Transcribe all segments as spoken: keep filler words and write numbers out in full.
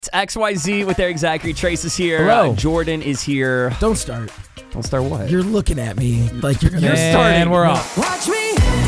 It's X Y Z with Eric Zachary. Trace is here. Hello. Uh, Jordan is here. Don't start. Don't start what? You're looking at me like you're gonna. You're starting. And we're off. Watch me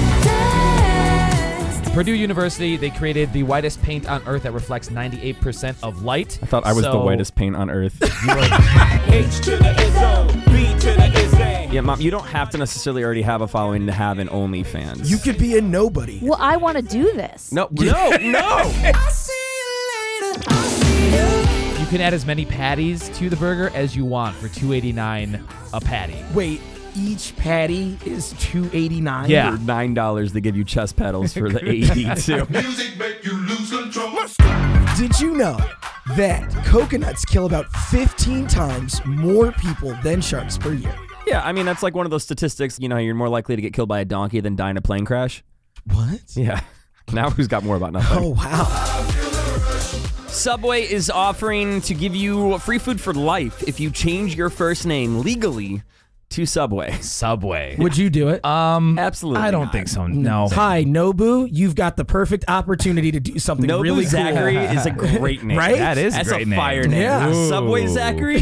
dance. Purdue University, they created the whitest paint on Earth that reflects ninety-eight percent of light. I thought I was So- the whitest paint on earth. H to the Izzo, B to the Izzy. Yeah, Mom, you don't have to necessarily already have a following to have an OnlyFans. You could be a nobody. Well, I want to do this. No, no, no. I'll see you later. I'll see you. You can add as many patties to the burger as you want for two eighty-nine a patty. Wait, each patty is two eighty-nine. Yeah. For nine dollars, they give you chest pedals for the eighty-two. Music make you lose control. Did you know that coconuts kill about fifteen times more people than sharks per year? Yeah, I mean, that's like one of those statistics, you know, you're more likely to get killed by a donkey than die in a plane crash. What? Yeah. Now who's got more about nothing? Oh wow. Subway is offering to give you free food for life if you change your first name legally to Subway. Subway. Would you do it? Um, Absolutely I don't not. think so. No. Hi, Nobu. You've got the perfect opportunity to do something Nobu really cool. Zachary is a great name. Right? That is a That's great a name. fire name. Yeah. Ooh. Subway Zachary.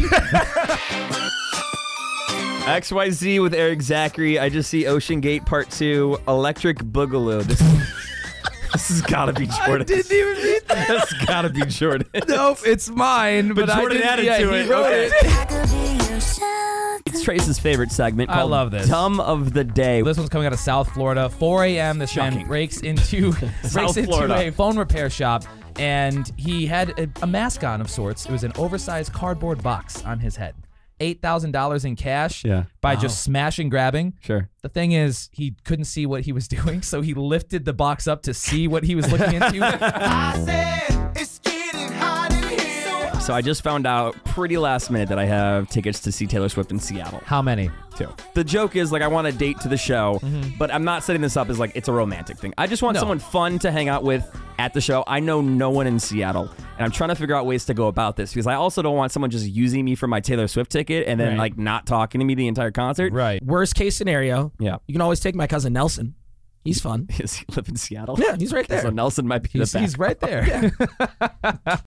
X Y Z with Eric Zachary. I just see Ocean Gate Part two, Electric Boogaloo. This, this has got to be Jordan. I didn't even read that. That's got to be Jordan. Nope, it's mine. But, But Jordan I didn't, added yeah, to he it. wrote Okay. it. I could be your shelter. It's Trace's favorite segment I called love this. Dumb of the Day. This one's coming out of South Florida. four a.m. This man Shocking. breaks into breaks South into Florida. a phone repair shop, and he had a, a mask on of sorts. It was an oversized cardboard box on his head. eight thousand dollars in cash Yeah. by Wow. just smashing, grabbing. Sure. The thing is, he couldn't see what he was doing, so he lifted the box up to see what he was looking into. I said it's getting hot in here. So I just found out pretty last minute that I have tickets to see Taylor Swift in Seattle. How many? Too. The joke is like I want a date to the show, but I'm not setting this up as like it's a romantic thing. I just want No. someone fun to hang out with at the show. I know no one in Seattle, and I'm trying to figure out ways to go about this because I also don't want someone just using me for my Taylor Swift ticket and then Right. like not talking to me the entire concert. Right. Worst case scenario, Yeah. you can always take my cousin Nelson. He's fun. Does he live in Seattle? Yeah, he's right there. So Nelson might be He's, the best. he's right there.